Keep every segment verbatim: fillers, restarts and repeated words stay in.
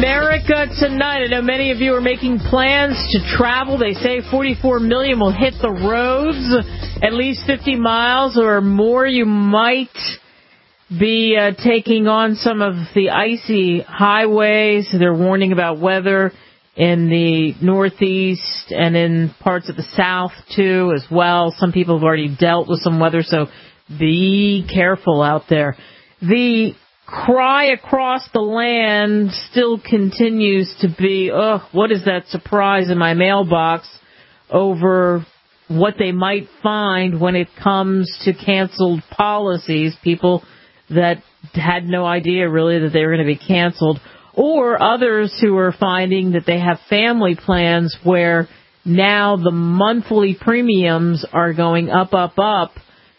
America tonight. I know many of you are making plans to travel. They say forty-four million will hit the roads, at least fifty miles or more. You might be uh, taking on some of the icy highways. They're warning about weather in the Northeast and in parts of the South, too, as well. Some people have already dealt with some weather, so be careful out there. The cry across the land still continues to be, oh, what is that surprise in my mailbox over what they might find when it comes to canceled policies, people that had no idea really that they were going to be canceled, or others who are finding that they have family plans where now the monthly premiums are going up, up, up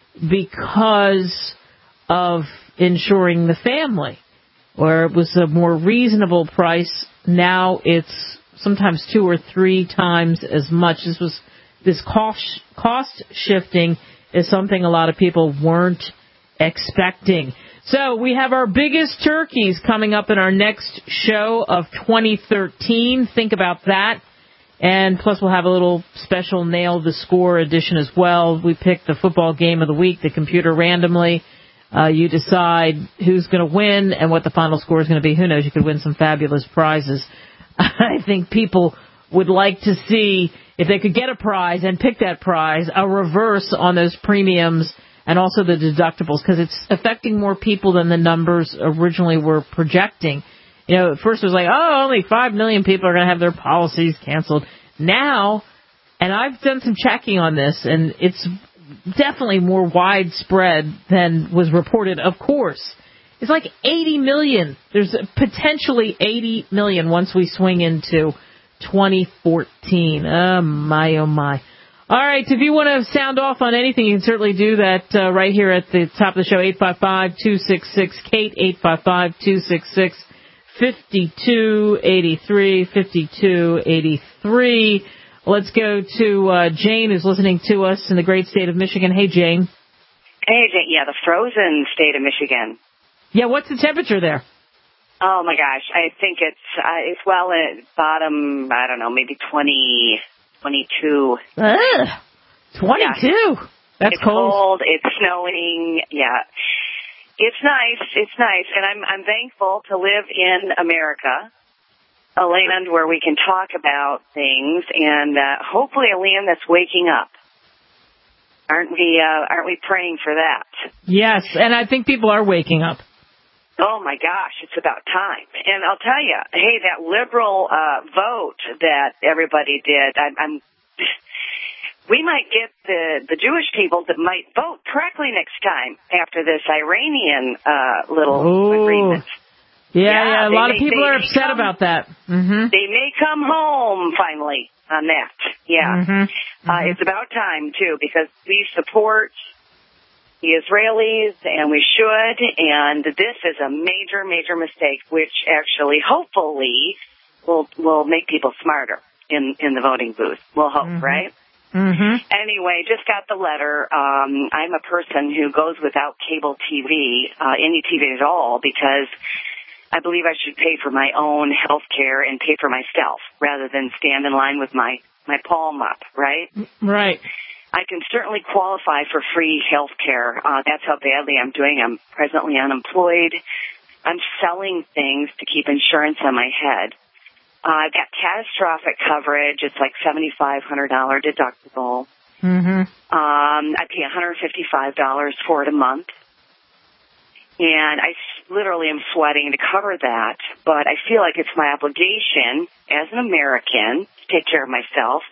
because of insuring the family. Where it was a more reasonable price, now it's sometimes two or three times as much. This was this cost cost shifting is something a lot of people weren't expecting. So we have our biggest turkeys coming up in our next show of twenty thirteen. Think about that. And plus we'll have a little special Nail the Score edition as well. We picked the football game of the week, the computer randomly. Uh, you decide who's going to win and what the final score is going to be. Who knows? You could win some fabulous prizes. I think people would like to see, if they could get a prize and pick that prize, a reverse on those premiums and also the deductibles, because it's affecting more people than the numbers originally were projecting. You know, at first it was like, oh, only five million people are going to have their policies canceled. Now, and I've done some checking on this, and it's definitely more widespread than was reported, of course. It's like eighty million. There's potentially eighty million once we swing into twenty fourteen. Oh, my, oh, my. All right, if you want to sound off on anything, you can certainly do that uh, right here at the top of the show, eight five five, two six six, Kate, eight five five, two six six, five two eight three, five two eight three. Let's go to uh, Jane, who's listening to us in the great state of Michigan. Hey, Jane. Hey, Jane. Yeah, the frozen state of Michigan. Yeah, what's the temperature there? Oh, my gosh. I think it's, uh, it's well at bottom, I don't know, maybe twenty, twenty-two. Ugh, twenty-two? Yeah. That's it's cold. cold. It's snowing. Yeah. It's nice. It's nice. And I'm, I'm thankful to live in America, a land where we can talk about things, and uh, hopefully a land that's waking up. Aren't we? Uh, aren't we praying for that? Yes, and I think people are waking up. Oh my gosh, it's about time. And I'll tell you, hey, that liberal uh, vote that everybody did, I, I'm. We might get the the Jewish people that might vote correctly next time after this Iranian uh, little Ooh. agreement. Yeah, yeah, yeah, a they lot may, of people are upset come, about that. Mm-hmm. They may come home finally on that. Yeah. Mm-hmm. Mm-hmm. Uh, it's about time, too, because we support the Israelis, and we should, and this is a major, major mistake, which actually, hopefully, will will make people smarter in, in the voting booth. We'll hope, mm-hmm. right? Mm-hmm. Anyway, just got the letter. Um, I'm a person who goes without cable T V, uh, any T V at all, because I believe I should pay for my own health care and pay for myself rather than stand in line with my, my palm up, right? Right. I can certainly qualify for free health care. Uh, that's how badly I'm doing. I'm presently unemployed. I'm selling things to keep insurance on my head. Uh, I've got catastrophic coverage. It's like seventy-five hundred dollars deductible. Mm-hmm. Um, I pay one hundred fifty-five dollars for it a month. And I literally am sweating to cover that, but I feel like it's my obligation as an American to take care of myself.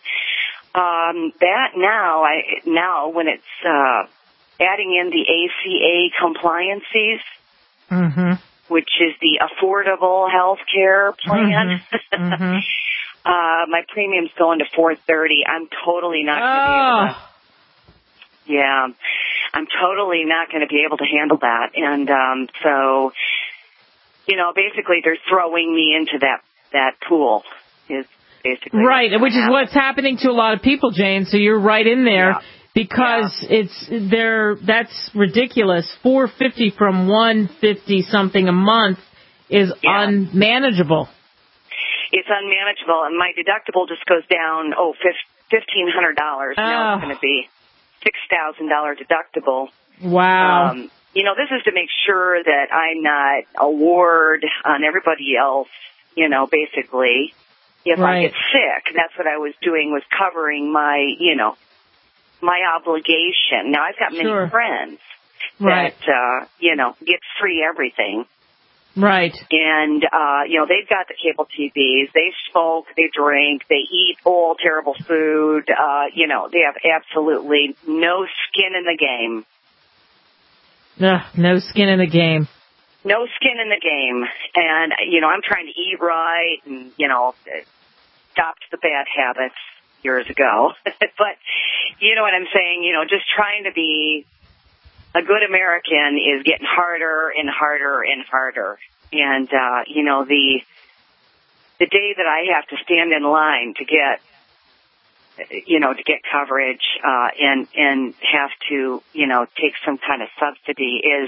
Um, that now, I now when it's uh, adding in the A C A compliances, mm-hmm. which is the Affordable Health Care Plan, mm-hmm. Mm-hmm. uh, my premium's going to four thirty. I'm totally not going to be able to. Yeah, I'm totally not going to be able to handle that. And um, so, you know, basically they're throwing me into that, that pool is basically. Right, which is what's happening to a lot of people, Jane. So you're right in there yeah. because yeah. it's there. That's ridiculous. four fifty from one fifty something a month is yeah. unmanageable. It's unmanageable, and my deductible just goes down, oh, fifteen hundred dollars. Oh. Now it's going to be six thousand dollars deductible. Wow. Um, you know, this is to make sure that I'm not a ward on everybody else, you know, basically. If right. I get sick, that's what I was doing, was covering my, you know, my obligation. Now, I've got many sure. friends right. that, uh, you know, get free everything. Right. And, uh, you know, they've got the cable T Vs. They smoke, they drink, they eat all terrible food. Uh, you know, they have absolutely no skin in the game. Ugh, no skin in the game. No skin in the game. And, you know, I'm trying to eat right and, you know, stopped the bad habits years ago. But, you know what I'm saying? You know, just trying to be a good American is getting harder and harder and harder. And, uh, you know, the the day that I have to stand in line to get, you know, to get coverage uh, and, and have to, you know, take some kind of subsidy is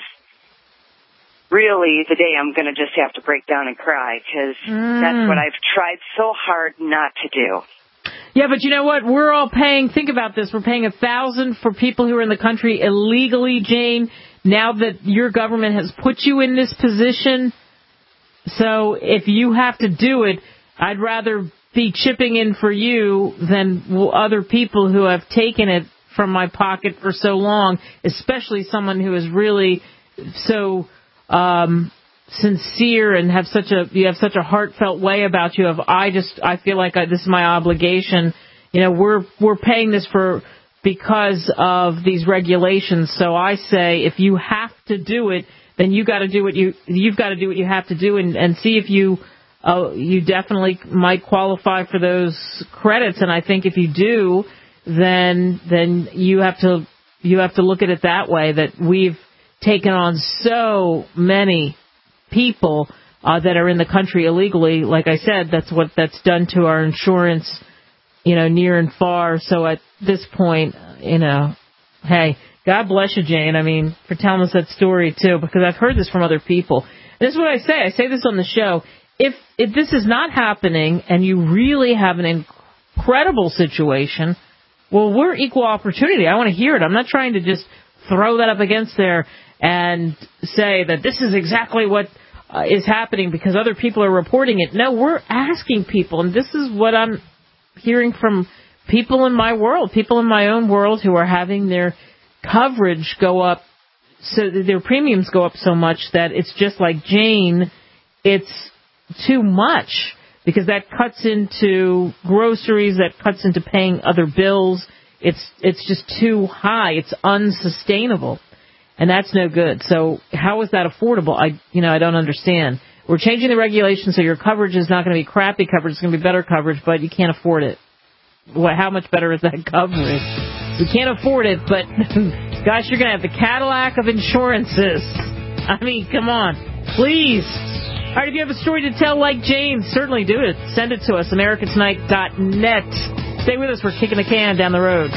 really the day I'm going to just have to break down and cry, because mm. that's what I've tried so hard not to do. Yeah, but you know what? We're all paying, think about this, we're paying a thousand for people who are in the country illegally, Jane, now that your government has put you in this position. So if you have to do it, I'd rather be chipping in for you than other people who have taken it from my pocket for so long, especially someone who is really so um sincere and have such a you have such a heartfelt way about you of I just I feel like I, this is my obligation. You know, we're we're paying this for because of these regulations. So I say if you have to do it, then you got to do what you you've got to do what you have to do and, and see if you uh, you definitely might qualify for those credits. And I think if you do, then then you have to you have to look at it that way, that we've taken on so many people uh, that are in the country illegally. Like I said, that's what that's done to our insurance, you know, near and far. So at this point, you know, hey, God bless you, Jane. I mean, for telling us that story, too, because I've heard this from other people. And this is what I say. I say this on the show. If, if this is not happening and you really have an incredible situation, well, we're equal opportunity. I want to hear it. I'm not trying to just throw that up against there and say that this is exactly what uh, is happening because other people are reporting it. No, we're asking people, and this is what I'm hearing from people in my world, people in my own world who are having their coverage go up, so their premiums go up so much that it's just like Jane, it's too much because that cuts into groceries, that cuts into paying other bills. It's it's just too high. It's unsustainable. And that's no good. So how is that affordable? I, you know, I don't understand. We're changing the regulations so your coverage is not going to be crappy coverage. It's going to be better coverage, but you can't afford it. What, how much better is that coverage? You can't afford it, but gosh, you're going to have the Cadillac of insurances. I mean, come on. Please. All right, if you have a story to tell like Jane, certainly do it. Send it to us, america tonight dot net. Stay with us. We're kicking the can down the road.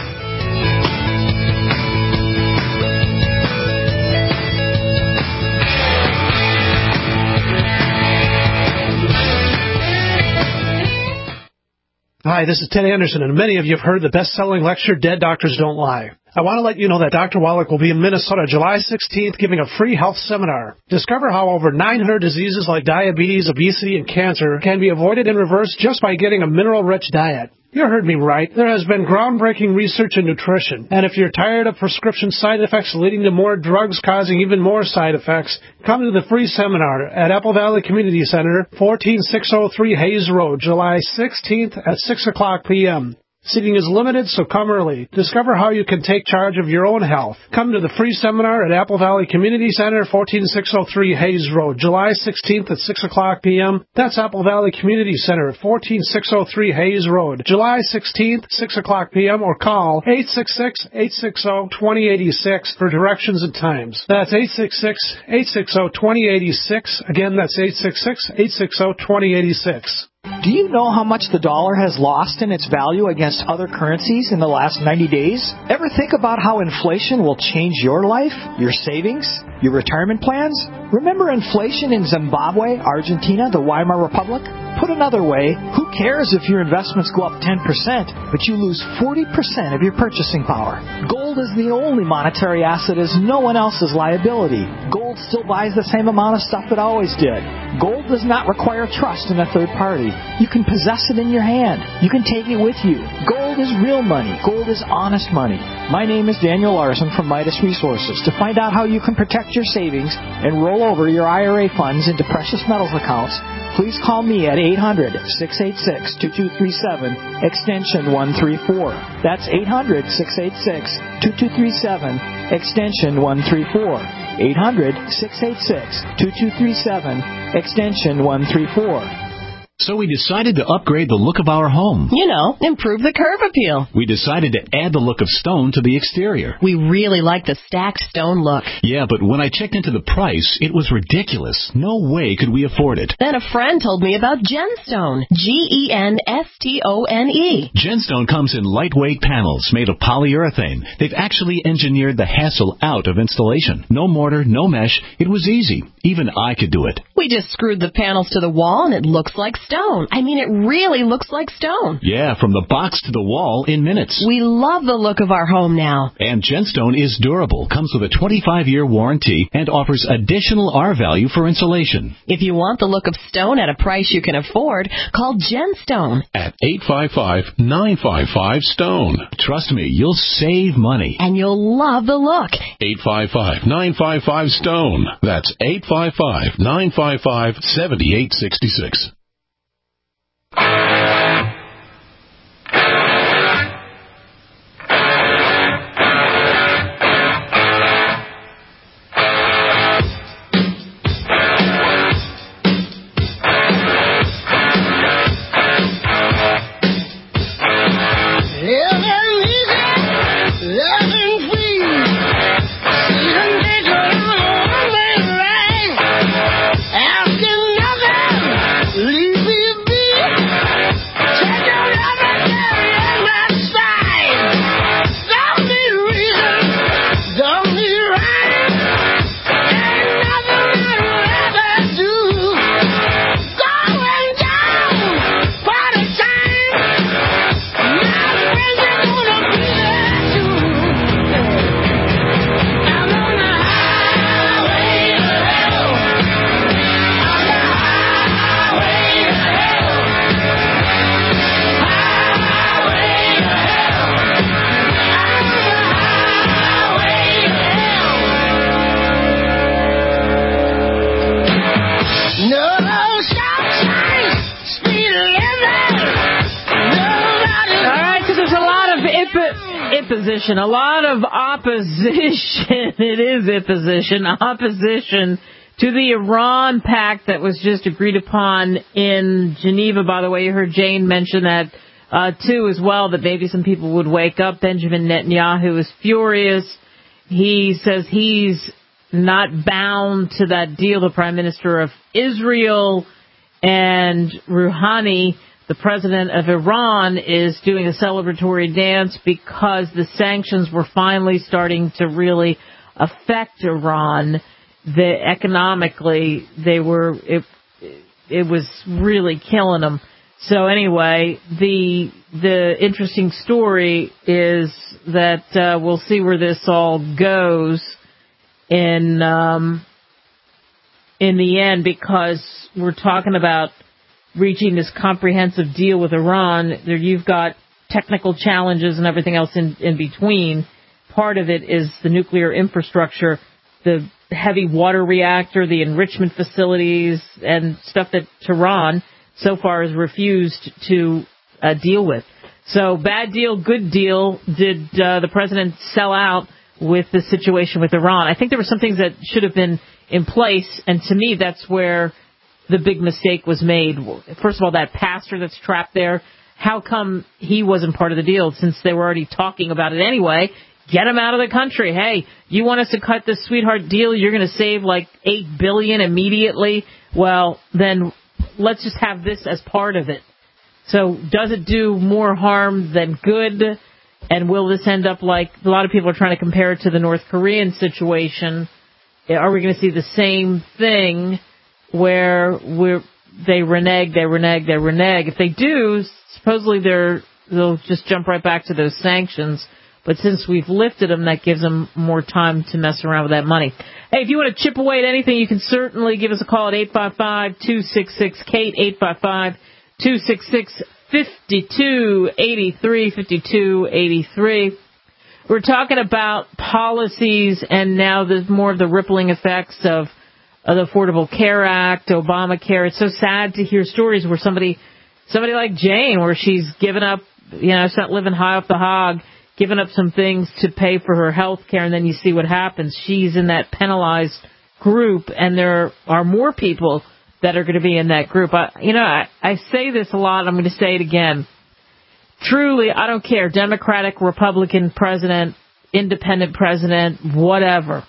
Hi, this is Ted Anderson, and many of you have heard the best-selling lecture, Dead Doctors Don't Lie. I want to let you know that Doctor Wallach will be in Minnesota July sixteenth giving a free health seminar. Discover how over nine hundred diseases like diabetes, obesity, and cancer can be avoided and reversed just by getting a mineral-rich diet. You heard me right. There has been groundbreaking research in nutrition. And if you're tired of prescription side effects leading to more drugs causing even more side effects, come to the free seminar at Apple Valley Community Center, fourteen six oh three Hayes Road, July sixteenth at six o'clock p.m. Seating is limited, so come early. Discover how you can take charge of your own health. Come to the free seminar at Apple Valley Community Center, fourteen six oh three Hayes Road, July sixteenth at six o'clock p.m. That's Apple Valley Community Center, fourteen six oh three Hayes Road, July sixteenth, six o'clock p.m. or call eight six six, eight six zero, two zero eight six for directions and times. That's eight six six, eight six zero, two zero eight six. Again, that's eight six six, eight six zero, two zero eight six. Do you know how much the dollar has lost in its value against other currencies in the last ninety days? Ever think about how inflation will change your life, your savings, your retirement plans? Remember inflation in Zimbabwe, Argentina, the Weimar Republic? Put another way, who cares if your investments go up ten percent, but you lose forty percent of your purchasing power? Gold is the only monetary asset as no one else's liability. Gold still buys the same amount of stuff it always did. Gold does not require trust in a third party. You can possess it in your hand. You can take it with you. Gold is real money. Gold is honest money. My name is Daniel Larson from Midas Resources. To find out how you can protect your savings and roll over your I R A funds into precious metals accounts, please call me at eight hundred, six eight six, two two three seven, extension one three four. That's eight hundred, six eight six, two two three seven, extension one three four. eight hundred, six eight six, two two three seven, extension one three four. So we decided to upgrade the look of our home. You know, improve the curb appeal. We decided to add the look of stone to the exterior. We really like the stacked stone look. Yeah, but when I checked into the price, it was ridiculous. No way could we afford it. Then a friend told me about Genstone. G E N S T O N E. Genstone comes in lightweight panels made of polyurethane. They've actually engineered the hassle out of installation. No mortar, no mesh. It was easy. Even I could do it. We just screwed the panels to the wall and it looks like stone. I mean, it really looks like stone. Yeah, from the box to the wall in minutes. We love the look of our home now. And Genstone is durable, comes with a twenty-five year warranty, and offers additional R value for insulation. If you want the look of stone at a price you can afford, call Genstone at eight five five, nine five five, STONE. Trust me, you'll save money. And you'll love the look. eight five five, nine five five, STONE. That's eight five five, nine five five, seven eight six six. Opposition, a lot of opposition. It is opposition, opposition to the Iran pact that was just agreed upon in Geneva. By the way, you heard Jane mention that uh, too as well, that maybe some people would wake up. Benjamin Netanyahu is furious. He says he's not bound to that deal. The Prime Minister of Israel and Rouhani, the president of Iran, is doing a celebratory dance because the sanctions were finally starting to really affect Iran. The, economically, they were it, it was really killing them. So anyway, the the interesting story is that uh, we'll see where this all goes in um, in the end, because we're talking about reaching this comprehensive deal with Iran. There you've got technical challenges and everything else in, in between. Part of it is the nuclear infrastructure, the heavy water reactor, the enrichment facilities, and stuff that Tehran so far has refused to uh, deal with. So bad deal, good deal. Did uh, the president sell out with the situation with Iran? I think there were some things that should have been in place, and to me that's where the big mistake was made. First of all, that pastor that's trapped there, how come he wasn't part of the deal since they were already talking about it anyway? Get him out of the country. Hey, you want us to cut this sweetheart deal? You're going to save like eight billion dollars immediately? Well, then let's just have this as part of it. So does it do more harm than good? And will this end up like a lot of people are trying to compare it to the North Korean situation? Are we going to see the same thing where we're, they renege, they renege, they renege? If they do, supposedly they're, they'll just jump right back to those sanctions. But since we've lifted them, that gives them more time to mess around with that money. Hey, if you want to chip away at anything, you can certainly give us a call at eight five five, two six six, Kate, eight five five, two six six, five two eight three, five two eight three. We're talking about policies and now there's more of the rippling effects of, of the Affordable Care Act, Obamacare. It's so sad to hear stories where somebody, somebody like Jane, where she's given up, you know, she's not living high off the hog, giving up some things to pay for her health care, and then you see what happens. She's in that penalized group, and there are more people that are going to be in that group. I, you know, I, I say this a lot. I'm going to say it again. Truly, I don't care. Democratic, Republican president, independent president, whatever.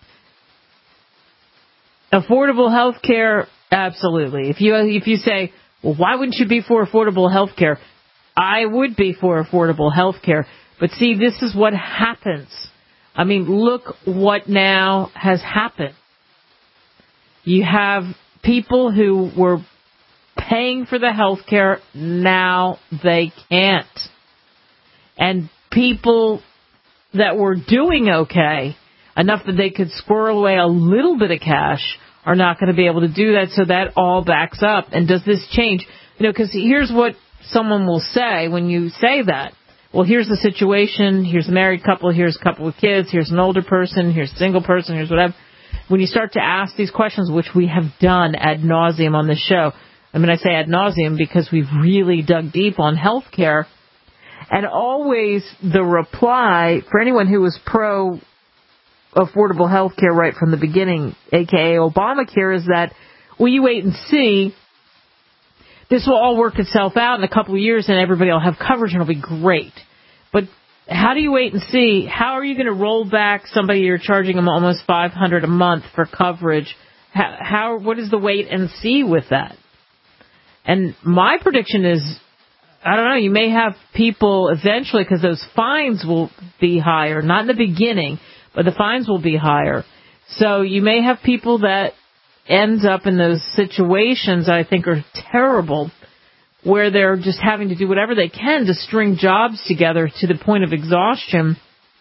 Affordable health care, absolutely. If you if you say, well, why wouldn't you be for affordable health care? I would be for affordable health care. But see, this is what happens. I mean, look what now has happened. You have people who were paying for the health care, now they can't. And people that were doing okay, enough that they could squirrel away a little bit of cash, are not going to be able to do that, so that all backs up. And does this change? You know, because here's what someone will say when you say that. Well, here's the situation, here's a married couple, here's a couple with kids, here's an older person, here's a single person, here's whatever. When you start to ask these questions, which we have done ad nauseum on this show, I mean, I say ad nauseum because we've really dug deep on health care, and always the reply for anyone who was pro affordable health care right from the beginning, aka Obamacare, is that, well, you wait and see. This will all work itself out in a couple of years and everybody will have coverage and it'll be great. But how do you wait and see? How are you going to roll back somebody you're charging them almost five hundred dollars a month for coverage? How, how, what is the wait and see with that? And my prediction is, I don't know, you may have people eventually, because those fines will be higher, not in the beginning, but the fines will be higher. So you may have people that ends up in those situations I think are terrible, where they're just having to do whatever they can to string jobs together to the point of exhaustion,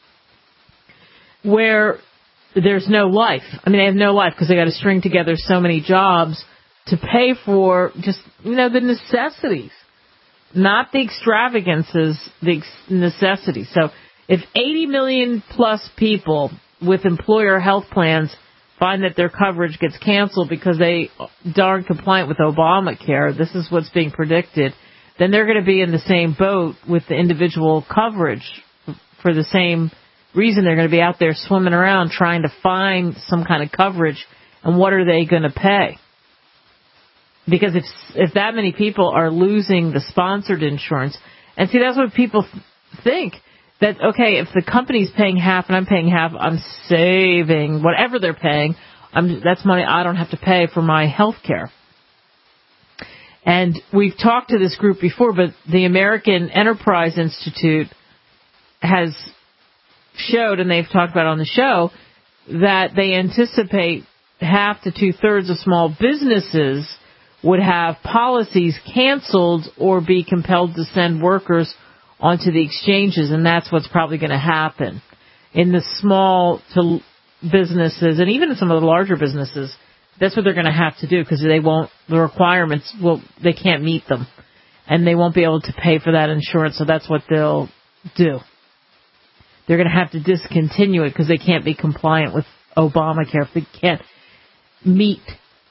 where there's no life. I mean, they have no life because they got to string together so many jobs to pay for just, you know, the necessities, not the extravagances, the ex- necessities. So if eighty million plus people with employer health plans find that their coverage gets canceled because they aren't compliant with Obamacare, this is what's being predicted, then they're going to be in the same boat with the individual coverage for the same reason. They're going to be out there swimming around trying to find some kind of coverage, and what are they going to pay? Because if if that many people are losing the sponsored insurance, and see, that's what people think, that, okay, if the company's paying half and I'm paying half, I'm saving whatever they're paying. I'm, that's money I don't have to pay for my health care. And we've talked to this group before, but the American Enterprise Institute has showed, and they've talked about on the show, that they anticipate half to two-thirds of small businesses would have policies canceled or be compelled to send workers onto the exchanges, and that's what's probably going to happen in the small to businesses, and even in some of the larger businesses. That's what they're going to have to do, because they won't, the requirements, well, they can't meet them, and they won't be able to pay for that insurance, so that's what they'll do. They're going to have to discontinue it because they can't be compliant with Obamacare if they can't meet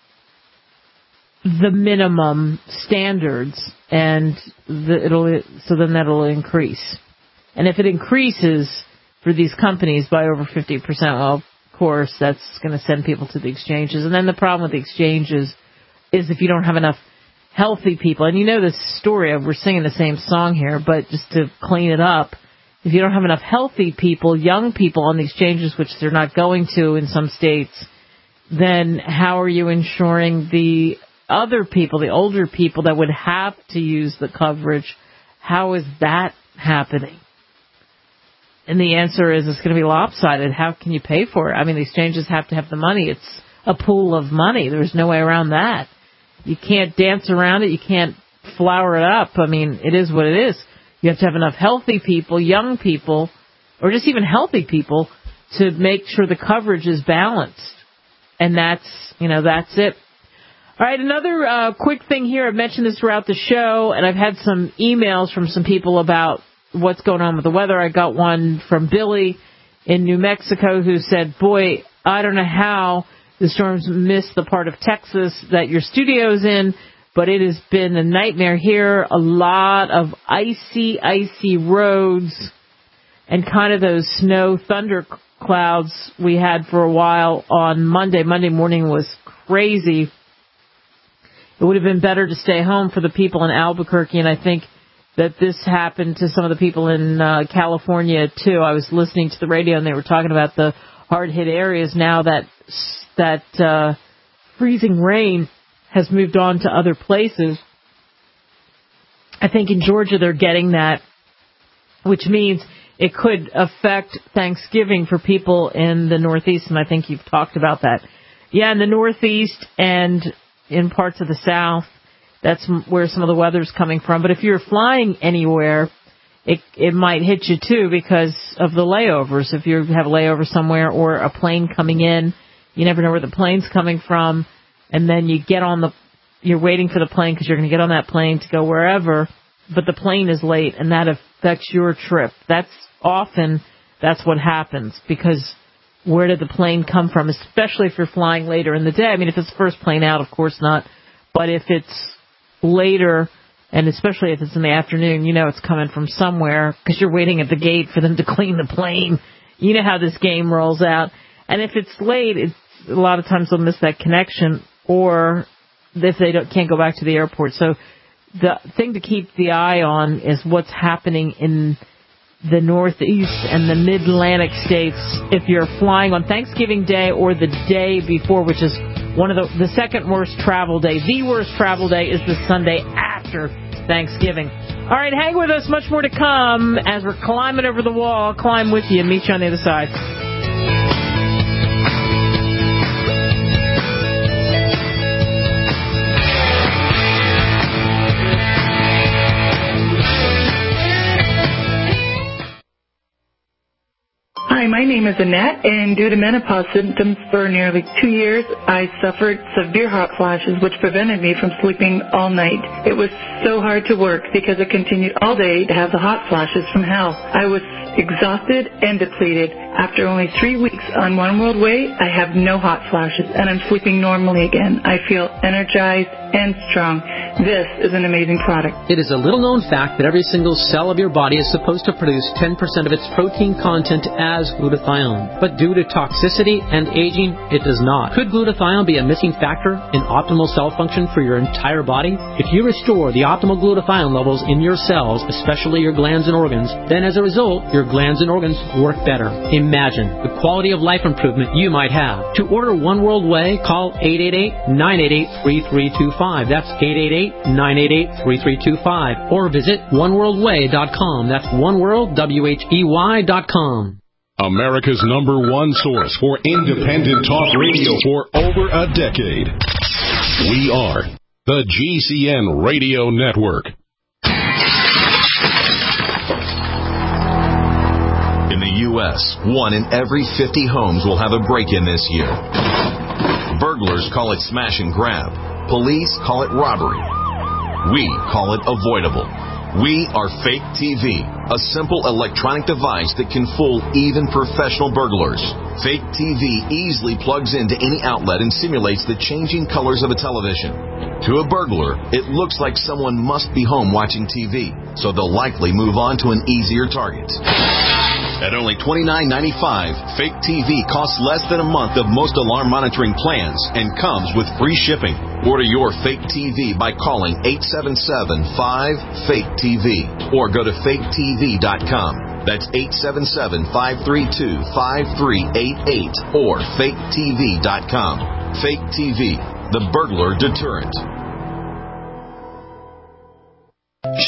the minimum standards, and the, it'll so then that'll increase. And if it increases for these companies by over fifty percent, well, of course, that's going to send people to the exchanges. And then the problem with the exchanges is if you don't have enough healthy people, and you know this story, we're singing the same song here, but just to clean it up, if you don't have enough healthy people, young people on the exchanges, which they're not going to in some states, then how are you ensuring the other people, the older people that would have to use the coverage, how is that happening? And the answer is it's going to be lopsided. How can you pay for it? I mean, the exchanges have to have the money. It's a pool of money. There's no way around that. You can't dance around it. You can't flower it up. I mean, it is what it is. You have to have enough healthy people, young people, or just even healthy people to make sure the coverage is balanced. And that's, you know, that's it. All right, another uh, quick thing here. I've mentioned this throughout the show, and I've had some emails from some people about what's going on with the weather. I got one from Billy in New Mexico who said, boy, I don't know how the storms missed the part of Texas that your studio's in, but it has been a nightmare here. A lot of icy, icy roads and kind of those snow thunder clouds we had for a while on Monday. Monday morning was crazy. It would have been better to stay home for the people in Albuquerque, and I think that this happened to some of the people in uh, California, too. I was listening to the radio, and they were talking about the hard-hit areas now that that uh, freezing rain has moved on to other places. I think in Georgia they're getting that, which means it could affect Thanksgiving for people in the Northeast, and I think you've talked about that. Yeah, in the Northeast and in parts of the South, that's where some of the weather's coming from. But if you're flying anywhere, it it might hit you, too, because of the layovers. If you have a layover somewhere or a plane coming in, you never know where the plane's coming from. And then you get on the, you're waiting for the plane because you're going to get on that plane to go wherever, but the plane is late, and that affects your trip. That's often, that's what happens, because where did the plane come from, especially if you're flying later in the day? I mean, if it's the first plane out, of course not. But if it's later, and especially if it's in the afternoon, you know it's coming from somewhere because you're waiting at the gate for them to clean the plane. You know how this game rolls out. And if it's late, it's, a lot of times they'll miss that connection, or if they don't, can't go back to the airport. So the thing to keep the eye on is what's happening in the Northeast and the Mid-Atlantic states if you're flying on Thanksgiving Day or the day before, which is one of the, the second worst travel day. The worst travel day is the Sunday after Thanksgiving. All right, hang with us. Much more to come as we're climbing over the wall. I'll climb with you and meet you on the other side. Hi, my name is Annette, and due to menopause symptoms for nearly two years, I suffered severe hot flashes, which prevented me from sleeping all night. It was so hard to work because I continued all day to have the hot flashes from hell. I was exhausted and depleted. After only three weeks on One World Way, I have no hot flashes, and I'm sleeping normally again. I feel energized and strong. This is an amazing product. It is a little-known fact that every single cell of your body is supposed to produce ten percent of its protein content as glutathione. But due to toxicity and aging, it does not. Could glutathione be a missing factor in optimal cell function for your entire body? If you restore the optimal glutathione levels in your cells, especially your glands and organs, then as a result, your glands and organs work better. Imagine the quality of life improvement you might have. To order One World Way, call eight eight eight, nine eight eight, three three two five. That's eight eight eight, nine eight eight, three three two five. Or visit one world way dot com. That's oneworld, W H E Y dot com. America's number one source for independent talk radio for over a decade. We are the G C N Radio Network. In the U S, one in every fifty homes will have a break-in this year. Burglars call it smash and grab. Police call it robbery. We call it avoidable. We are Fake T V, a simple electronic device that can fool even professional burglars. Fake T V easily plugs into any outlet and simulates the changing colors of a television. To a burglar, it looks like someone must be home watching T V, so they'll likely move on to an easier target. At only twenty-nine ninety-five, Fake T V costs less than a month of most alarm monitoring plans and comes with free shipping. Order your Fake T V by calling eight seven seven, five, fake T V or go to fake T V dot com. That's eight seven seven, five three two, five three eight eight or fake T V dot com. Fake T V, the burglar deterrent.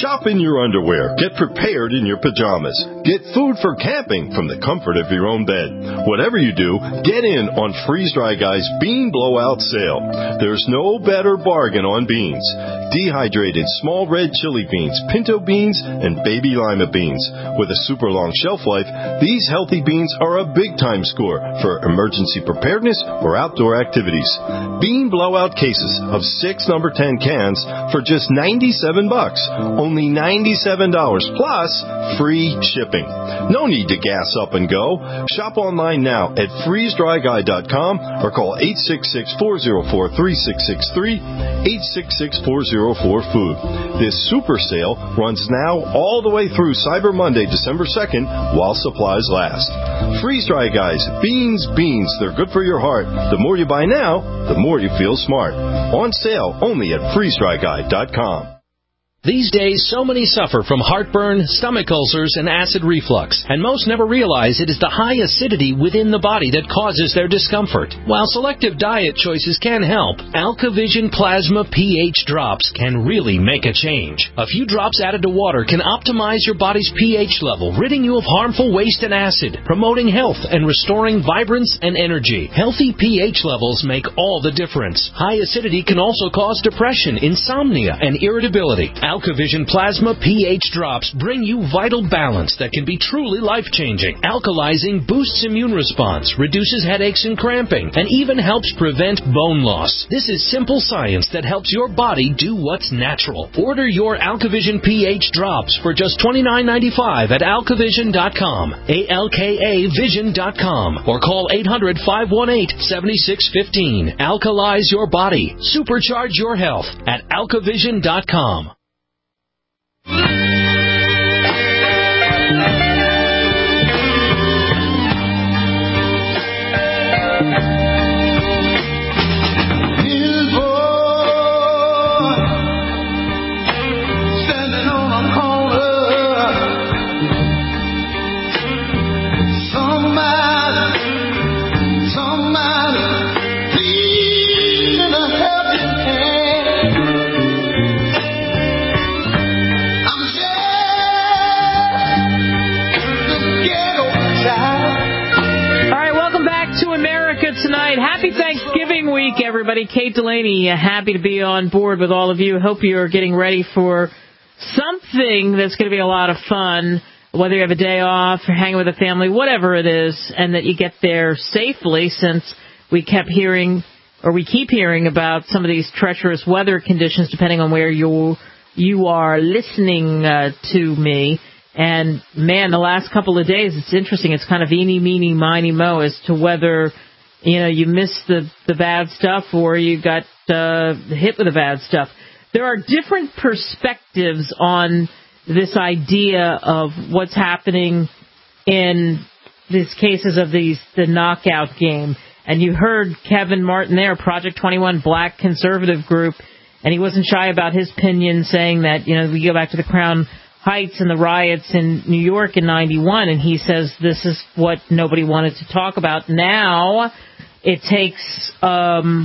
Shop in your underwear. Get prepared in your pajamas. Get food for camping from the comfort of your own bed. Whatever you do, get in on Freeze Dry Guy's Bean Blowout Sale. There's no better bargain on beans. Dehydrated small red chili beans, pinto beans, and baby lima beans. With a super long shelf life, these healthy beans are a big-time score for emergency preparedness or outdoor activities. Bean Blowout cases of six number ten cans for just ninety-seven bucks. Only ninety-seven dollars plus free shipping. No need to gas up and go. Shop online now at freeze dry guy dot com or call eight six six, four oh four, three six six three, eight six six, four oh four, food. This super sale runs now all the way through Cyber Monday, December second, while supplies last. Freeze Dry Guys, beans, beans, they're good for your heart. The more you buy now, the more you feel smart. On sale only at freeze dry guy dot com. These days, so many suffer from heartburn, stomach ulcers, and acid reflux, and most never realize it is the high acidity within the body that causes their discomfort. While selective diet choices can help, AlkaVision Plasma pH Drops can really make a change. A few drops added to water can optimize your body's pH level, ridding you of harmful waste and acid, promoting health and restoring vibrance and energy. Healthy pH levels make all the difference. High acidity can also cause depression, insomnia, and irritability. AlkaVision Plasma pH Drops bring you vital balance that can be truly life-changing. Alkalizing boosts immune response, reduces headaches and cramping, and even helps prevent bone loss. This is simple science that helps your body do what's natural. Order your AlkaVision pH Drops for just twenty-nine ninety-five at alkavision dot com, A L K A vision dot com, or call eight hundred, five one eight, seven six one five. Alkalize your body. Supercharge your health at alkavision dot com. Happy Thanksgiving week, everybody. Kate Delaney, happy to be on board with all of you. Hope you're getting ready for something that's going to be a lot of fun, whether you have a day off or hanging with a family, whatever it is, and that you get there safely, since we kept hearing, or we keep hearing about some of these treacherous weather conditions, depending on where you you are listening uh, to me. And, man, the last couple of days, it's interesting. It's kind of eeny, meeny, miny, mo as to whether, you know, you missed the, the bad stuff or you got uh, hit with the bad stuff. There are different perspectives on this idea of what's happening in these cases of these the knockout game. And you heard Kevin Martin there, Project twenty-one Black Conservative Group, and he wasn't shy about his opinion, saying that, you know, we go back to the Crown Heights and the riots in New York in ninety-one, and he says this is what nobody wanted to talk about. Now it takes um,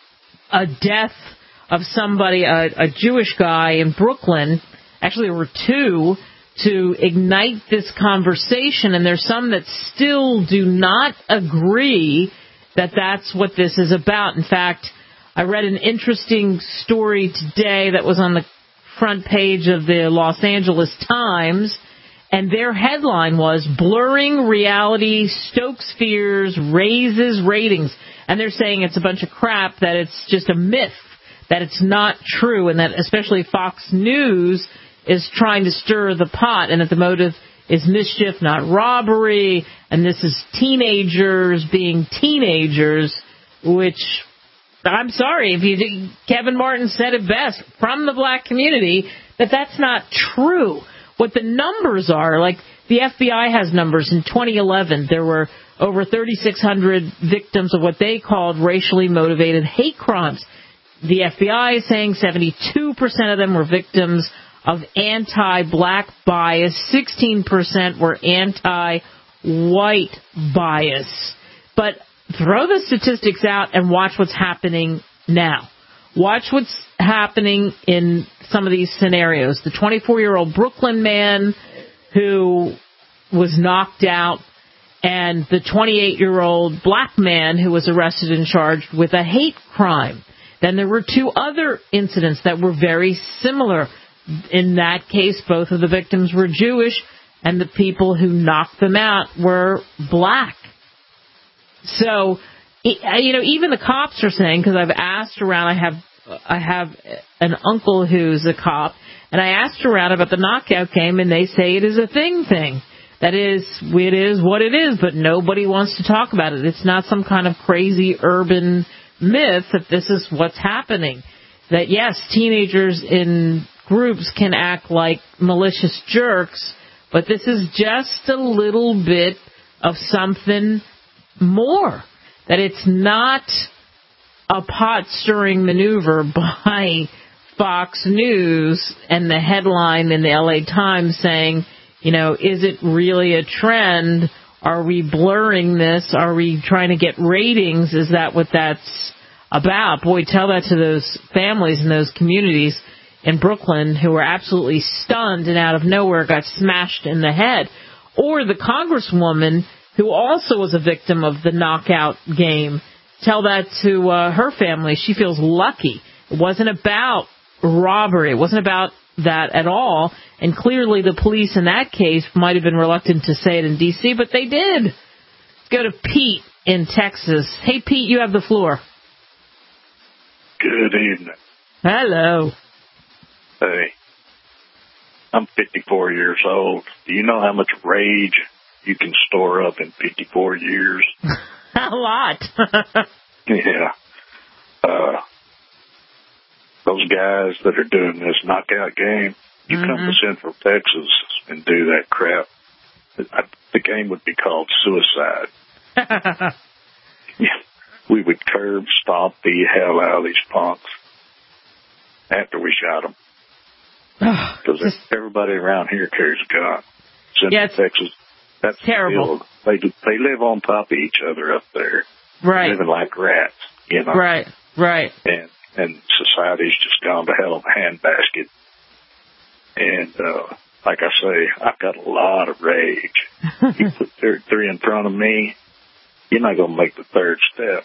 a death of somebody, a, a Jewish guy in Brooklyn, actually there were two, to ignite this conversation, and there's some that still do not agree that that's what this is about. In fact, I read an interesting story today that was on the front page of the Los Angeles Times, and their headline was, Blurring Reality Stokes Fears Raises Ratings. And they're saying it's a bunch of crap, that it's just a myth, that it's not true, and that especially Fox News is trying to stir the pot, and that the motive is mischief, not robbery, and this is teenagers being teenagers, which, I'm sorry, if you Kevin Martin said it best from the black community, that that's not true. What the numbers are, like the F B I has numbers. In twenty eleven, there were over thirty-six hundred victims of what they called racially motivated hate crimes. The F B I is saying seventy-two percent of them were victims of anti-black bias, sixteen percent were anti-white bias. But throw the statistics out and watch what's happening now. Watch what's happening in some of these scenarios. The twenty-four-year-old Brooklyn man who was knocked out, and the twenty-eight-year-old black man who was arrested and charged with a hate crime. Then there were two other incidents that were very similar. In that case, both of the victims were Jewish, and the people who knocked them out were black. So, you know, even the cops are saying, because I've asked around, I have I have an uncle who's a cop, and I asked around about the knockout game, and they say it is a thing thing. That is, it is what it is, but nobody wants to talk about it. It's not some kind of crazy urban myth that this is what's happening. That, yes, teenagers in groups can act like malicious jerks, but this is just a little bit of something more. That it's not a pot-stirring maneuver by Fox News and the headline in the L A Times saying, you know, is it really a trend? Are we blurring this? Are we trying to get ratings? Is that what that's about? Boy, tell that to those families in those communities in Brooklyn who were absolutely stunned and out of nowhere got smashed in the head. Or the congresswoman who also was a victim of the knockout game. Tell that to uh, her family. She feels lucky. It wasn't about robbery. It wasn't about that at all. And clearly the police in that case might have been reluctant to say it in D C, but they did. Let's go to Pete in Texas. Hey, Pete, you have the floor. Good evening. Hello. Hey, I'm fifty-four years old. Do you know how much rage you can store up in fifty-four years? A lot. Yeah. Uh, those guys that are doing this knockout game, you mm-hmm. come to Central Texas and do that crap, the game would be called suicide. Yeah. We would curb stomp the hell out of these punks after we shot them. Because just... everybody around here carries a gun. Central yeah, Texas, that's terrible. The they they live on top of each other up there, right? Living like rats, you know. Right, right. And and society's just gone to hell in a handbasket. And uh, like I say, I've got a lot of rage. You put three, three in front of me, you're not going to make the third step.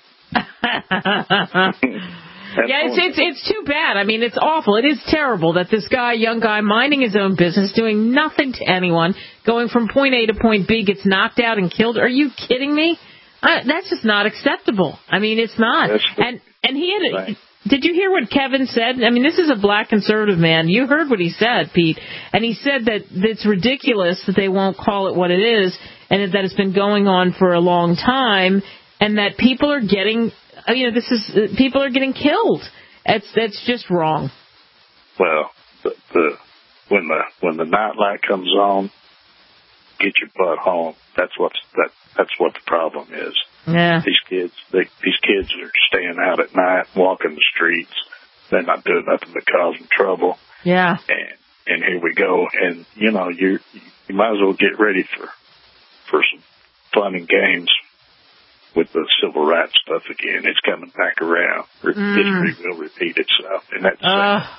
Yeah, it's, it's it's too bad. I mean, it's awful. It is terrible that this guy, young guy, minding his own business, doing nothing to anyone, going from point A to point B, gets knocked out and killed. Are you kidding me? Uh, that's just not acceptable. I mean, it's not. And and he had. A, did you hear what Kevin said? I mean, this is a black conservative man. You heard what he said, Pete. And he said that it's ridiculous that they won't call it what it is, and that it's been going on for a long time, and that people are getting. You know, this is people are getting killed. That's that's just wrong. Well, the, the when the when the nightlight comes on, get your butt home. That's what's that. That's what the problem is. Yeah. These kids, they, these kids are staying out at night, walking the streets. They're not doing nothing but causing trouble. Yeah. And and here we go. And you know, you you might as well get ready for for some fun and games. With the civil rights stuff again, it's coming back around. Mm. History will repeat itself, and that's uh, sad.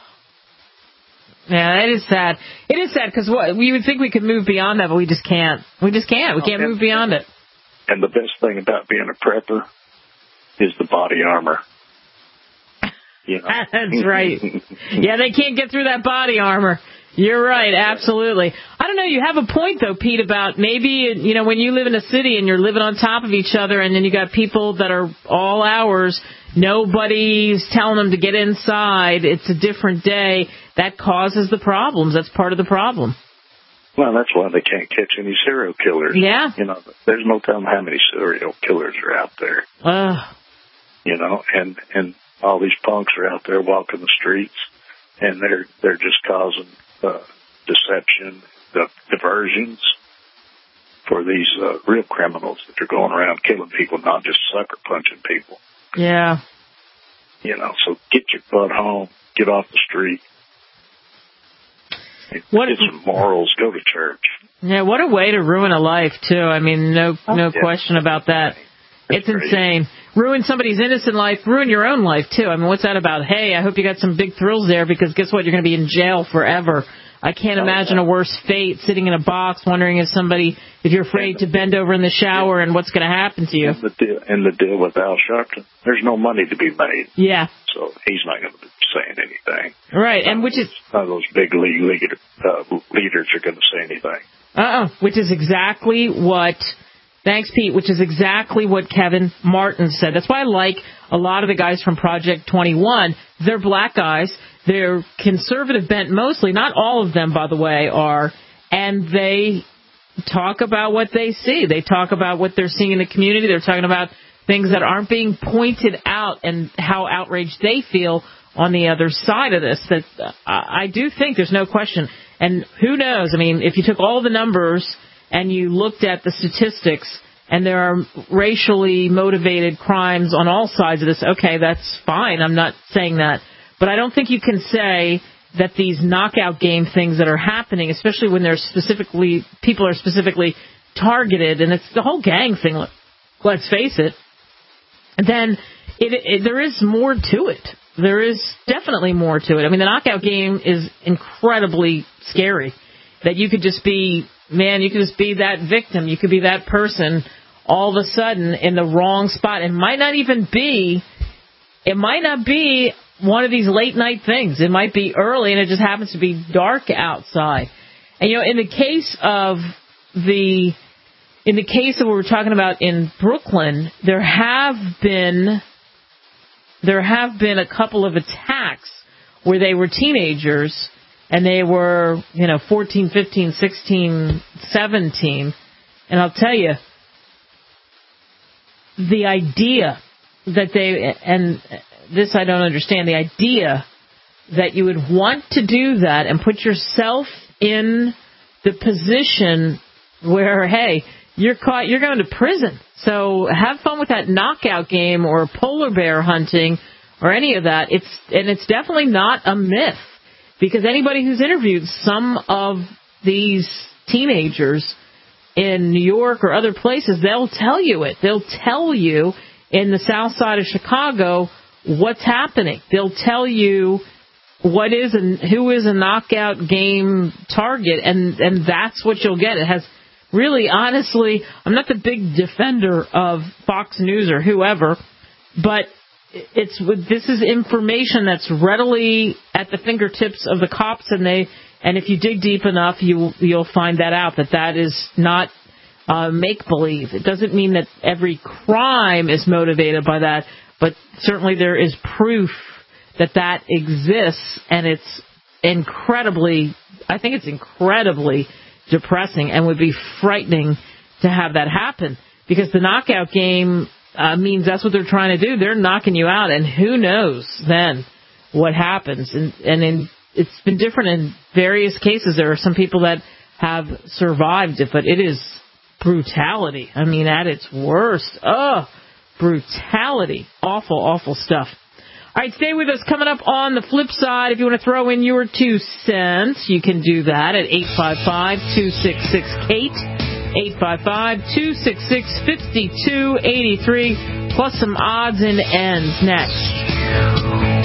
Yeah, it is sad. It is sad because what we would think we could move beyond that, but we just can't. We just can't. We can't and, move beyond it. And the best thing about being a prepper is the body armor. You know? That's right. Yeah, they can't get through that body armor. You're right, absolutely. I don't know, you have a point, though, Pete, about maybe, you know, when you live in a city and you're living on top of each other and then you got people that are all hours, nobody's telling them to get inside, it's a different day, that causes the problems. That's part of the problem. Well, that's why they can't catch any serial killers. Yeah. You know, there's no telling how many serial killers are out there. Uh. You know, and, and all these punks are out there walking the streets, and they're they're just causing... Uh, deception, the diversions for these uh, real criminals that are going around killing people, not just sucker punching people. Yeah. You know, so get your butt home, get off the street, what, get some morals, go to church. Yeah, what a way to ruin a life, too. I mean, no oh, no yeah. question about that. It's insane. Ruin somebody's innocent life, ruin your own life, too. I mean, what's that about? Hey, I hope you got some big thrills there, because guess what? You're going to be in jail forever. I can't imagine a worse fate, sitting in a box wondering if somebody, if you're afraid to bend over in the shower and what's going to happen to you. And the deal, and the deal with Al Sharpton, there's no money to be made. Yeah. So he's not going to be saying anything. Right, and which is... None of those big league leader, uh, leaders are going to say anything. Uh-uh, which is exactly what... Thanks, Pete, which is exactly what Kevin Martin said. That's why I like a lot of the guys from Project twenty-one. They're black guys. They're conservative bent mostly. Not all of them, by the way, are. And they talk about what they see. They talk about what they're seeing in the community. They're talking about things that aren't being pointed out and how outraged they feel on the other side of this. That uh, I do think there's no question. And who knows? I mean, if you took all the numbers and you looked at the statistics, and there are racially motivated crimes on all sides of this, okay, that's fine. I'm not saying that. But I don't think you can say that these knockout game things that are happening, especially when they're specifically, people are specifically targeted, and it's the whole gang thing, let's face it, then it, it, there is more to it. There is definitely more to it. I mean, the knockout game is incredibly scary, that you could just be... Man, you could just be that victim. You could be that person all of a sudden in the wrong spot. It might not even be, it might not be one of these late night things. It might be early and it just happens to be dark outside. And, you know, in the case of the, in the case of what we're talking about in Brooklyn, there have been, there have been a couple of attacks where they were teenagers. And they were, you know, fourteen, fifteen, sixteen, seventeen. And I'll tell you, the idea that they, and this I don't understand, the idea that you would want to do that and put yourself in the position where, hey, you're caught, you're going to prison. So have fun with that knockout game or polar bear hunting or any of that. It's, and it's definitely not a myth. Because anybody who's interviewed some of these teenagers in New York or other places, they'll tell you it. They'll tell you in the south side of Chicago what's happening. They'll tell you what is and who is a knockout game target, and, and that's what you'll get. It has really, honestly, I'm not the big defender of Fox News or whoever, but it's this is information that's readily at the fingertips of the cops, and they and if you dig deep enough, you you'll find that out that that is not uh, make believe. It doesn't mean that every crime is motivated by that, but certainly there is proof that that exists, and it's incredibly. I think it's incredibly depressing and would be frightening to have that happen, because the knockout game. Uh, means that's what they're trying to do. They're knocking you out, and who knows then what happens. And, and in, it's been different in various cases. There are some people that have survived it, but it is brutality. I mean, at its worst. Oh, brutality. Awful, awful stuff. All right, stay with us. Coming up on the flip side, if you want to throw in your two cents, you can do that at eight five five, two six six, Kate. eight five five, two six six, five two eight three, plus some odds and ends next.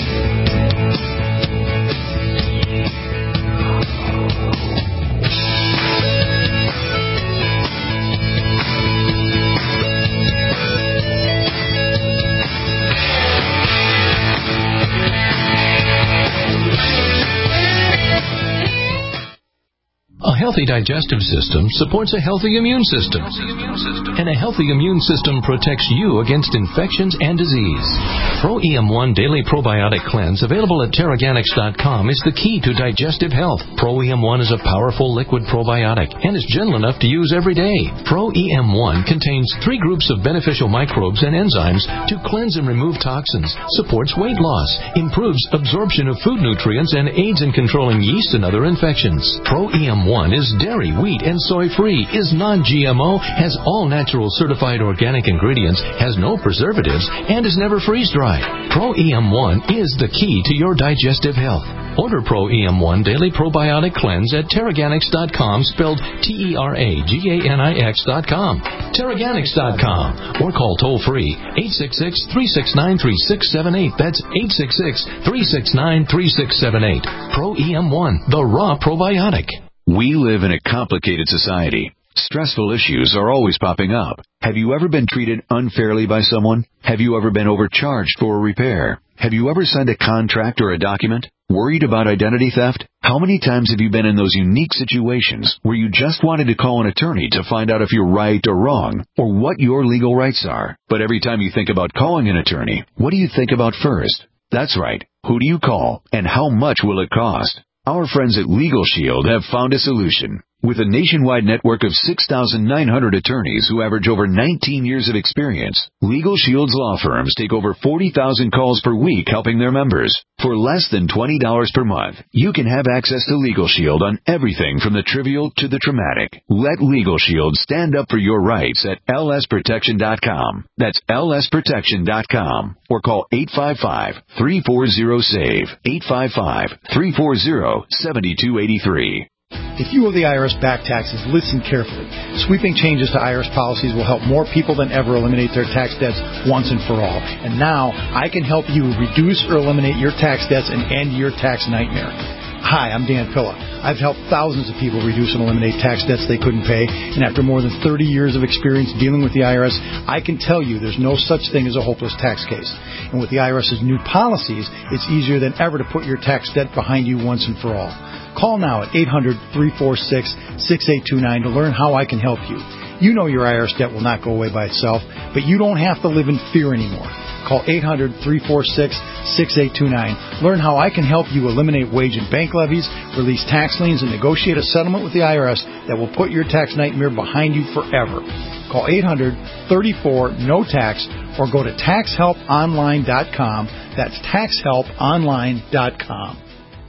A healthy digestive system supports a healthy immune system. And a healthy immune system protects you against infections and disease. Pro E M one Daily Probiotic Cleanse, available at Terraganics dot com, is the key to digestive health. Pro E M one is a powerful liquid probiotic and is gentle enough to use every day. Pro E M one contains three groups of beneficial microbes and enzymes to cleanse and remove toxins, supports weight loss, improves absorption of food nutrients, and aids in controlling yeast and other infections. Pro E M one is dairy, wheat, and soy-free, is non G M O, has all natural certified organic ingredients, has no preservatives, and is never freeze-dried. Pro E M one is the key to your digestive health. Order Pro E M one Daily Probiotic Cleanse at Teraganix dot com, spelled T E R A G A N I X dot com. Teraganix dot com. Or call toll-free eight six six, three six nine, three six seven eight. That's eight six six, three six nine, three six seven eight. Pro E M one, the raw probiotic. We live in a complicated society. Stressful issues are always popping up. Have you ever been treated unfairly by someone? Have you ever been overcharged for a repair? Have you ever signed a contract or a document? Worried about identity theft? How many times have you been in those unique situations where you just wanted to call an attorney to find out if you're right or wrong, or what your legal rights are? But every time you think about calling an attorney, what do you think about first? That's right. Who do you call, and how much will it cost? Our friends at Legal Shield have found a solution. With a nationwide network of six thousand nine hundred attorneys who average over nineteen years of experience, Legal Shield's law firms take over forty thousand calls per week helping their members. For less than twenty dollars per month, you can have access to Legal Shield on everything from the trivial to the traumatic. Let Legal Shield stand up for your rights at L S protection dot com. That's L S protection dot com. Or call eight five five, three four zero, SAVE, eight five five, three four zero, seven two eight three. If you owe the I R S back taxes, listen carefully. Sweeping changes to I R S policies will help more people than ever eliminate their tax debts once and for all. And now, I can help you reduce or eliminate your tax debts and end your tax nightmare. Hi, I'm Dan Pilla. I've helped thousands of people reduce and eliminate tax debts they couldn't pay, and after more than thirty years of experience dealing with the I R S, I can tell you there's no such thing as a hopeless tax case. And with the IRS's new policies, it's easier than ever to put your tax debt behind you once and for all. Call now at eight hundred, three four six, six eight two nine to learn how I can help you. You know your I R S debt will not go away by itself, but you don't have to live in fear anymore. Call eight hundred, three four six, six eight two nine. Learn how I can help you eliminate wage and bank levies, release tax liens, and negotiate a settlement with the I R S that will put your tax nightmare behind you forever. Call eight hundred, three four, N O tax or go to tax help online dot com. That's tax help online dot com.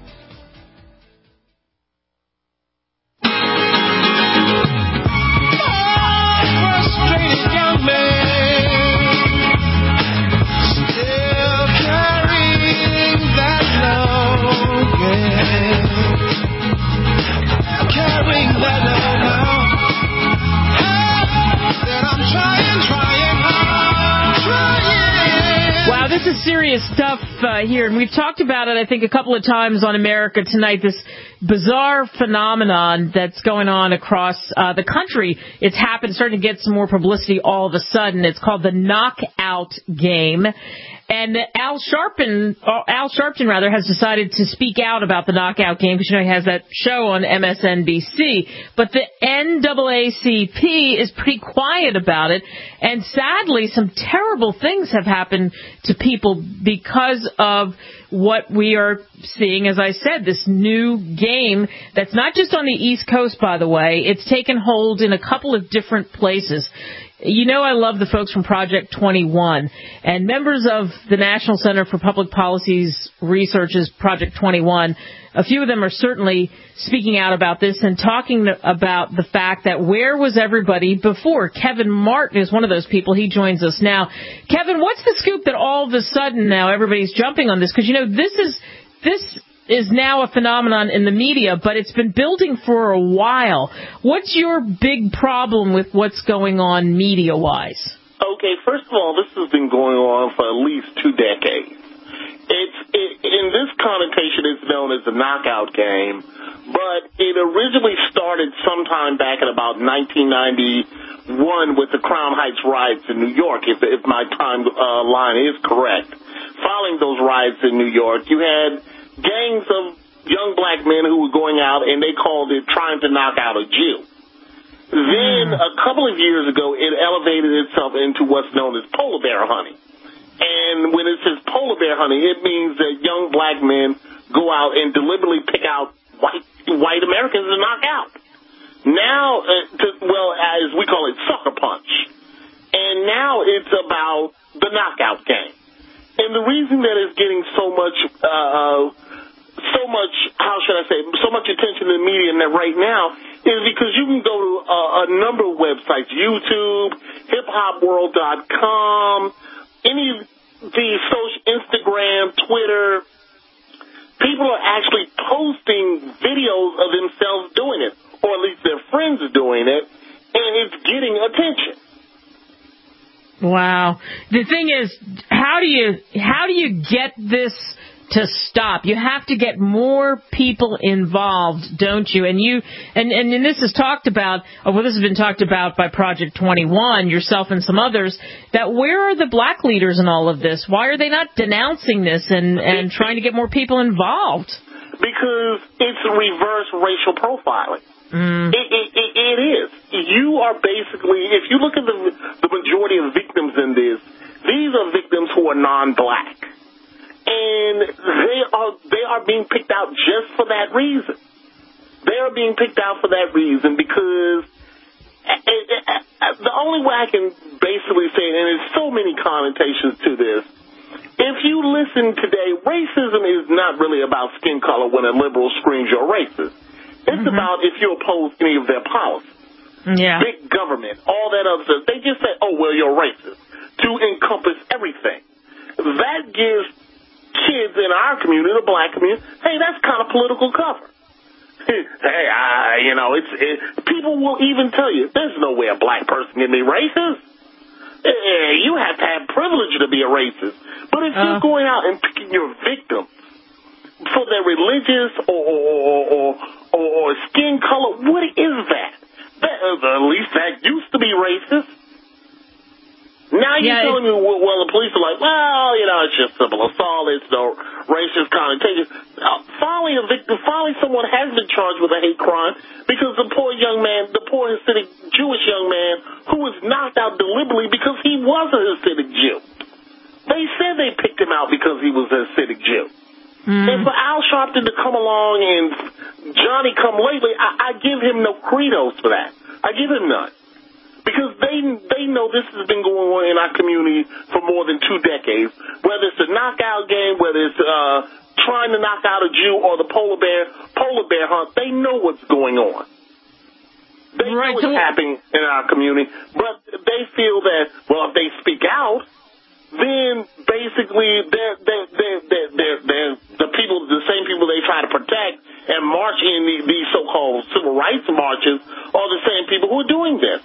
Wow, this is serious stuff uh, here, and we've talked about it, I think, a couple of times on America Tonight, this bizarre phenomenon that's going on across uh, the country. It's happened, starting to get some more publicity all of a sudden. It's called the knockout game. And Al Sharpton, Al Sharpton rather, has decided to speak out about the knockout game because, you know, he has that show on M S N B C. But the N double A C P is pretty quiet about it. And sadly, some terrible things have happened to people because of what we are seeing, as I said, this new game that's not just on the East Coast, by the way. It's taken hold in a couple of different places. You know, I love the folks from Project twenty-one, and members of the National Center for Public Policy's Research's Project twenty-one, a few of them are certainly speaking out about this and talking about the fact that where was everybody before? Kevin Martin is one of those people. He joins us now. Kevin, what's the scoop that all of a sudden now everybody's jumping on this? Because, you know, this is this is now a phenomenon in the media, but it's been building for a while. What's your big problem with what's going on media-wise? Okay, first of all, this has been going on for at least two decades. It's it, in this connotation, it's known as the knockout game, but it originally started sometime back in about nineteen ninety-one with the Crown Heights riots in New York, if, if my time uh, line is correct. Following those riots in New York, you had gangs of young black men who were going out, and they called it trying to knock out a Jew. Then, a couple of years ago, it elevated itself into what's known as polar bear hunting. And when it says polar bear hunting, it means that young black men go out and deliberately pick out white white Americans to knock out. Now, uh, to, well, as we call it, sucker punch. And now it's about the knockout game. And the reason that it's getting so much, uh, so much, how should I say, so much attention in the media right now is because you can go to a, a number of websites, YouTube, hip hop world dot com, any of the social, Instagram, Twitter, People are actually posting videos of themselves doing it, or at least their friends are doing it, and it's getting attention. Wow. The thing is, how do you how do you get this to stop? You have to get more people involved, don't you? And you and, and, and this is talked about, oh, well, this has been talked about by Project twenty-one, yourself and some others, that where are the black leaders in all of this? Why are they not denouncing this and, and trying to get more people involved? Because it's reverse racial profiling. Mm. It, it, it, it is. You are basically, if you look at the, the majority of victims in this, these are victims who are non-black. And they are they are being picked out just for that reason. They are being picked out for that reason because it, it, it, the only way I can basically say it, and there's so many connotations to this, if you listen today, racism is not really about skin color when a liberal screams you're racist. It's mm-hmm. about if you oppose any of their policies. Yeah. Big government, all that other stuff. They just say, oh, well, you're racist, to encompass everything. That gives kids in our community, the black community, hey, that's kind of political cover. Hey, I, you know, it's it, people will even tell you, there's no way a black person can be racist. Eh, you have to have privilege to be a racist. But if uh. you're going out and picking your victims for their religious or, or, or, or, or skin color, what is that? that? At least that used to be racist. Now you're yeah, telling me, well, well, the police are like, well, you know, it's just simple assault. It's no racist connotation. Uh, finally, a victim, finally someone has been charged with a hate crime because the poor young man, the poor Hasidic Jewish young man who was knocked out deliberately because he was a Hasidic Jew. They said they picked him out because he was a Hasidic Jew. Mm. And for Al Sharpton to come along and Johnny come lately, I, I give him no credos for that. I give him none. Because they they know this has been going on in our community for more than two decades. Whether it's a knockout game, whether it's uh, trying to knock out a Jew or the polar bear polar bear hunt, they know what's going on. They right. know what's happening in our community, but they feel that, well, if they speak out, then basically they're, they're, they're, they're, they're, they're the people, the same people they try to protect and march in the, these so-called civil rights marches are the same people who are doing this.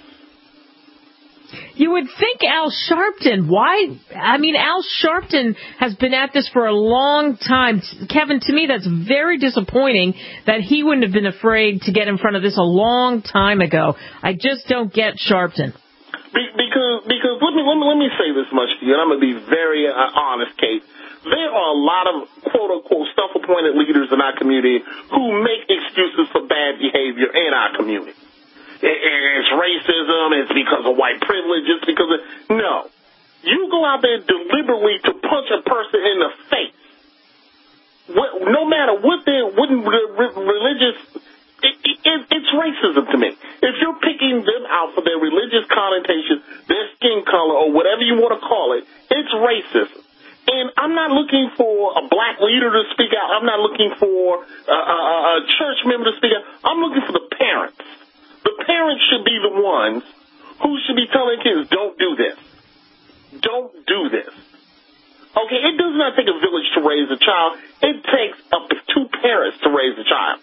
You would think Al Sharpton, why? I mean, Al Sharpton has been at this for a long time. Kevin, to me, that's very disappointing that he wouldn't have been afraid to get in front of this a long time ago. I just don't get Sharpton. Because, because let me, let me, let me say this much to you, and I'm going to be very uh, honest, Kate. There are a lot of quote-unquote self-appointed leaders in our community who make excuses for bad behavior in our community. It's racism, it's because of white privilege, it's because of... No. You go out there deliberately to punch a person in the face. What, no matter what their what religious... It, it, it's racism to me. If you're picking them out for their religious connotation, their skin color, or whatever you want to call it, it's racism. And I'm not looking for a black leader to speak out. I'm not looking for a, a, a church member to speak out. I'm looking for the parents. The parents should be the ones who should be telling kids, don't do this. Don't do this. Okay, it does not take a village to raise a child. It takes up to two parents to raise a child.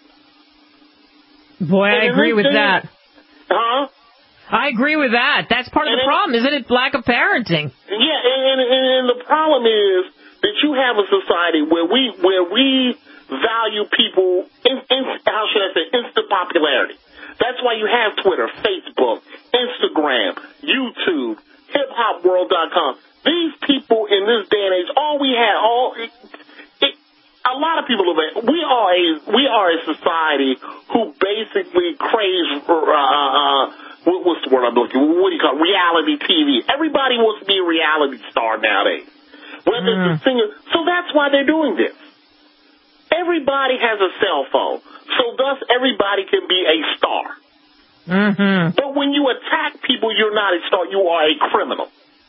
Boy, I agree with that. Huh? I agree with that. That's part of the problem, isn't it? Lack of parenting. Yeah, and, and, and the problem is that you have a society where we where we value people in, in how should I say instant popularity. That's why you have Twitter, Facebook, Instagram, YouTube, hip hop world dot com. These people in this day and age, all we had, all it, it, a lot of people, we are a we are a society who basically craves. Uh, uh, what, what's the word I'm looking? What do you call it? Reality T V? Everybody wants to be a reality star nowadays. Whether mm. it's a singer, so that's why they're doing this. Everybody has a cell phone, so thus everybody can be a star. Mm-hmm. But when you attack people, you're not a star. You are a criminal.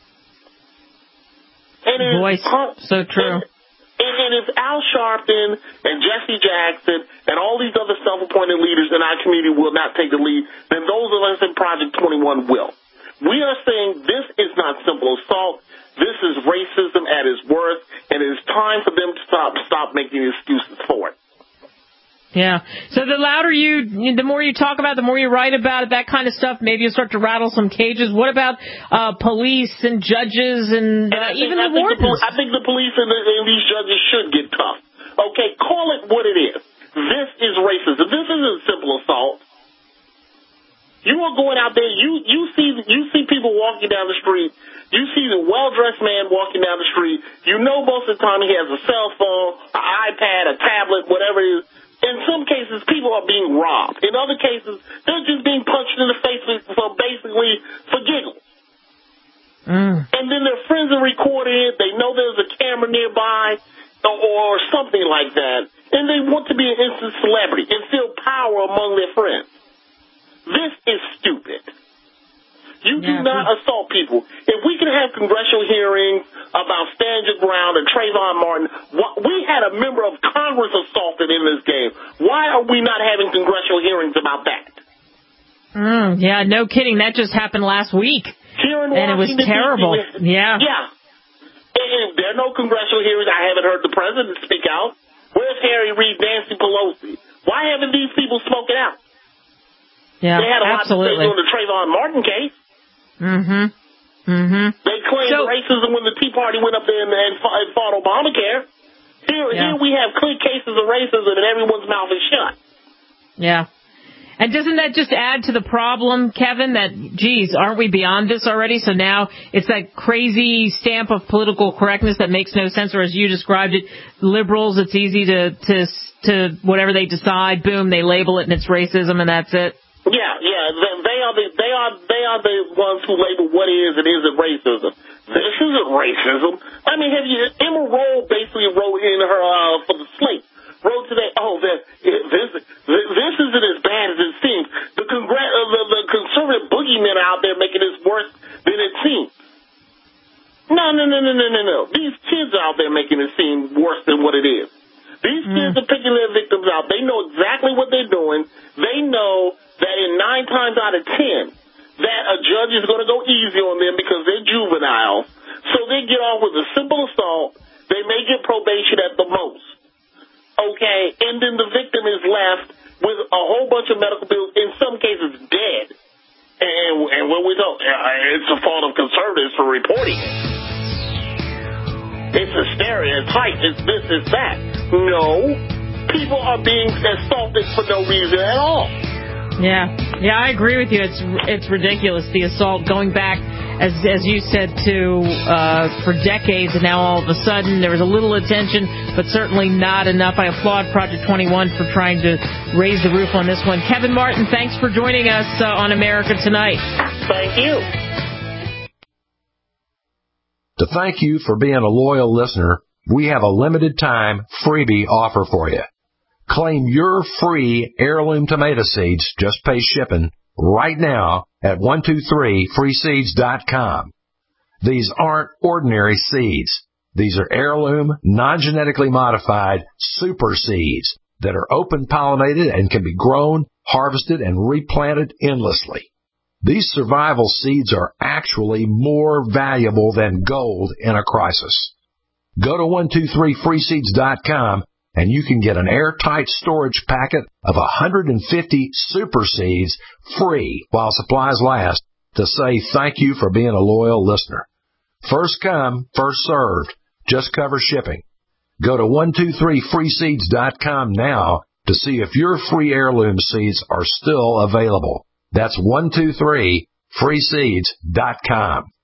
And Boy, so true. And, and, and if Al Sharpton and Jesse Jackson and all these other self-appointed leaders in our community will not take the lead, then those of us in Project twenty-one will. We are saying this is not simple assault. This is racism at its worst, and it is time for them to stop stop making excuses for it. Yeah. So the louder you, the more you talk about it, the more you write about it, that kind of stuff, maybe you'll start to rattle some cages. What about uh, police and judges and, uh, and think, even the wardens? The, I think the police and, the, and these judges should get tough. Okay, call it what it is. This is racism. This isn't simple assault. You are going out there, you, you see you see people walking down the street. You see the well-dressed man walking down the street. You know most of the time he has a cell phone, an iPad, a tablet, whatever it is. In some cases, people are being robbed. In other cases, they're just being punched in the face for basically for giggles. Mm. And then their friends are recording it. They know there's a camera nearby or, or something like that. And they want to be an instant celebrity and feel power among their friends. This is stupid. You do yeah, not assault people. If we can have congressional hearings about Stand Your Ground and Trayvon Martin, we had a member of Congress assaulted in this game. Why are we not having congressional hearings about that? Mm, yeah, no kidding. That just happened last week. Here in and it was terrible. D C, yeah. Yeah. And there are no congressional hearings. I haven't heard the president speak out. Where's Harry Reid, Nancy Pelosi? Why haven't these people spoken out? Yeah, they had a absolutely. lot to say on the Trayvon Martin case. Mm-hmm. Mm-hmm. They claimed so, racism when the Tea Party went up there and, and fought Obamacare. Here, yeah. here we have clear cases of racism and everyone's mouth is shut. Yeah. And doesn't that just add to the problem, Kevin, that, geez, aren't we beyond this already? So now it's that crazy stamp of political correctness that makes no sense, or as you described it, liberals, it's easy to, to, to whatever they decide, boom, they label it and it's racism and that's it. Yeah, yeah, they are the they are they are the ones who label what is and isn't racism. This isn't racism. I mean, have you? Emma Roll basically wrote in her uh, for the Slate wrote today. Oh, that this this isn't as bad as it seems. The congr- uh, the, the conservative boogeymen are out there making this worse than it seems. No, no, no, no, no, no, no. These kids are out there making it seem worse than what it is. These mm. kids are picking their victims out. They know exactly what they're doing. They know that in nine times out of ten, that a judge is going to go easy on them because they're juveniles. So they get off with a simple assault. They may get probation at the most. Okay? And then the victim is left with a whole bunch of medical bills, in some cases dead. And, and when we don't, it's the fault of conservatives for reporting it. It's hysteria, it's hype, it's this, it's that. No. People are being assaulted for no reason at all. Yeah, yeah, I agree with you. It's it's ridiculous, the assault going back, as as you said, to uh, for decades, and now all of a sudden there was a little attention, but certainly not enough. I applaud Project twenty-one for trying to raise the roof on this one. Kevin Martin, thanks for joining us uh, on America Tonight. Thank you. To thank you for being a loyal listener, we have a limited time freebie offer for you. Claim your free heirloom tomato seeds, just pay shipping, right now at one two three free seeds dot com. These aren't ordinary seeds. These are heirloom, non-genetically modified super seeds that are open-pollinated and can be grown, harvested, and replanted endlessly. These survival seeds are actually more valuable than gold in a crisis. Go to one two three free seeds dot com and you can get an airtight storage packet of one hundred fifty super seeds free while supplies last to say thank you for being a loyal listener. First come, first served. Just cover shipping. Go to one two three free seeds dot com now to see if your free heirloom seeds are still available. That's one two three free seeds dot com.